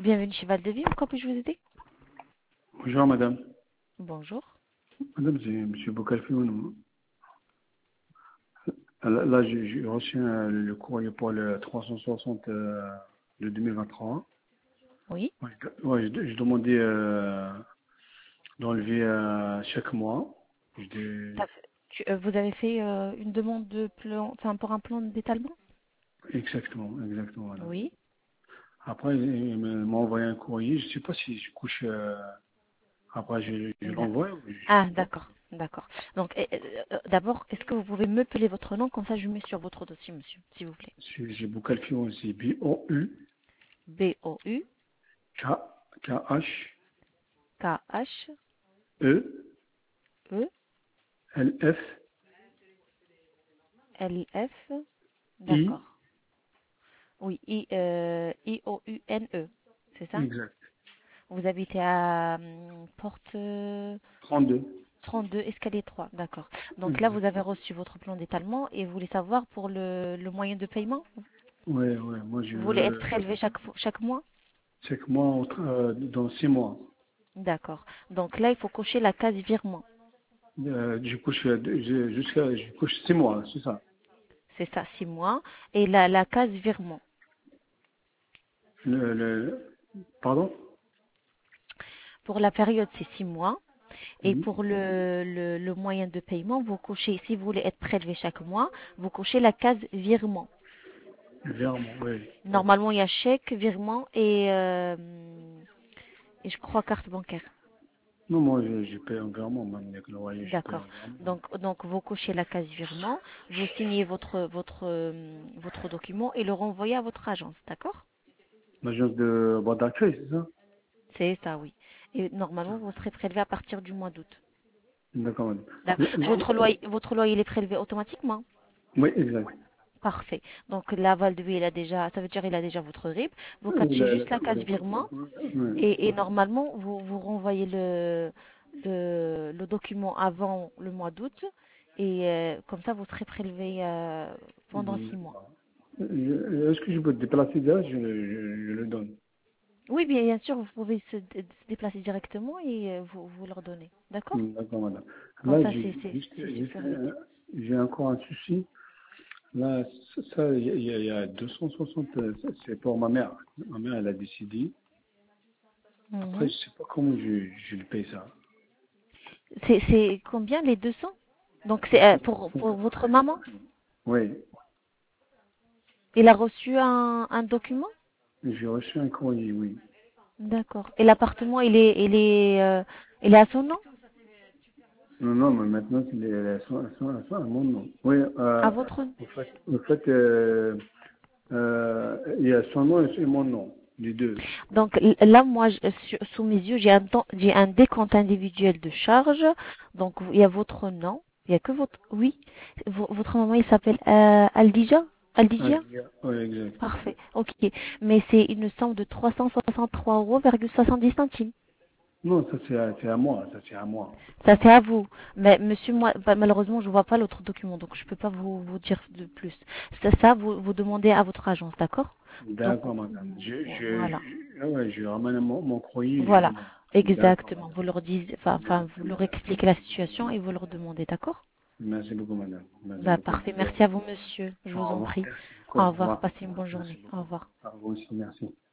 Bienvenue chez Val-de-Vie, en quoi puis-je vous aider? Bonjour madame. Bonjour. Madame, c'est M. Bokalfioun. Là, j'ai reçu le courrier pour le 360 de 2023. Oui. Je demandais d'enlever chaque mois. Vous avez fait une demande de plan, enfin pour un plan d'étalement? Exactement, exactement, madame. Oui. Après, il m'a envoyé un courrier. Je ne sais pas si je couche. Après, je D'accord. l'envoie. Je Ah, sais pas. d'accord, d'accord. Donc, d'abord, est-ce que vous pouvez me peler votre nom, comme ça je mets sur votre dossier, monsieur, s'il vous plaît. J'ai Bokalfioun, c'est B-O-U-K-K-H-E-L-F. B-O-U-K-H-E-L-F. I. D'accord. Oui, I-O-U-N-E, c'est ça? Exact. Vous habitez à Porte 32. 32, escalier 3, d'accord. Donc là, vous Exact. avez reçu votre plan d'étalement et vous voulez savoir pour le moyen de paiement? Ouais, ouais, moi je Vous voulez être veux prélevé chaque mois? chaque mois dans 6 mois. D'accord. Donc là, il faut cocher la case virement. Je couche jusqu'à je couche 6 mois, c'est ça. C'est ça, 6 mois. Et la case virement. Pardon? Pour la période, c'est 6 mois. Et Oui. pour le moyen de paiement, vous cochez, si vous voulez être prélevé chaque mois, vous cochez la case virement. Virement, oui. Normalement, il y a chèque, virement et je crois carte bancaire. Non, moi je paye en virement, même avec le loyer, je paye en D'accord. virement. Donc vous cochez la case virement, vous signez votre document et le renvoyez à votre agence, d'accord? L'agence de boîte d'accueil, c'est ça? C'est ça, oui. Et normalement, vous serez prélevé à partir du mois d'août. D'accord, madame. D'accord. Votre loyer, il est prélevé automatiquement? Oui, exact. Parfait. Donc l'aval de lui, ça veut dire il a déjà votre RIB. Vous Oui, catchez juste la case virement oui. et normalement, vous renvoyez le document avant le mois d'août et comme ça, vous serez prélevé pendant 6 mois. Est-ce que je peux te déplacer là? Je le donne. Oui, bien sûr, vous pouvez se déplacer directement et vous leur donnez. D'accord? D'accord, madame. Comme Là, ça, c'est super vite. j'ai encore un souci. Là, il y a 260, c'est pour ma mère. Ma mère, elle a décidé. Après, Mhm. je sais pas comment je le paye ça. C'est combien les 200? Donc c'est pour 260. votre maman? Oui, Il a reçu un document? j'ai reçu un courrier, oui. D'accord. Et l'appartement, il est à son nom? Non, non, mais maintenant, à mon nom. Oui, À votre. au fait, il y a son nom et mon nom, les deux. Donc là, moi, sous mes yeux, j'ai un décompte individuel de charge. Donc il y a votre nom. Il y a que votre. Oui. Votre maman, il s'appelle Aldija? Ah, Aldija? oui, exact. Parfait. Ok. Mais c'est une somme de 363,70 €. Non, ça c'est à moi, ça c'est à moi. Ça, c'est à vous. Mais monsieur, moi, bah, malheureusement, je ne vois pas l'autre document, donc je ne peux pas vous dire de plus. Ça, vous demandez à votre agence, d'accord? Donc, D'accord, madame. voilà. Je ramène mon courrier et je Voilà. demande. D'accord, Exactement. madame. Vous leur dites, enfin, vous leur expliquez la situation et vous leur demandez, d'accord? Merci beaucoup, madame. Merci Bah, beaucoup. parfait. Merci à vous, monsieur. Je vous Au en revoir. prie. Merci beaucoup. Au Au revoir. revoir. Passez une bonne Merci journée. Au beaucoup. revoir. À vous aussi, merci.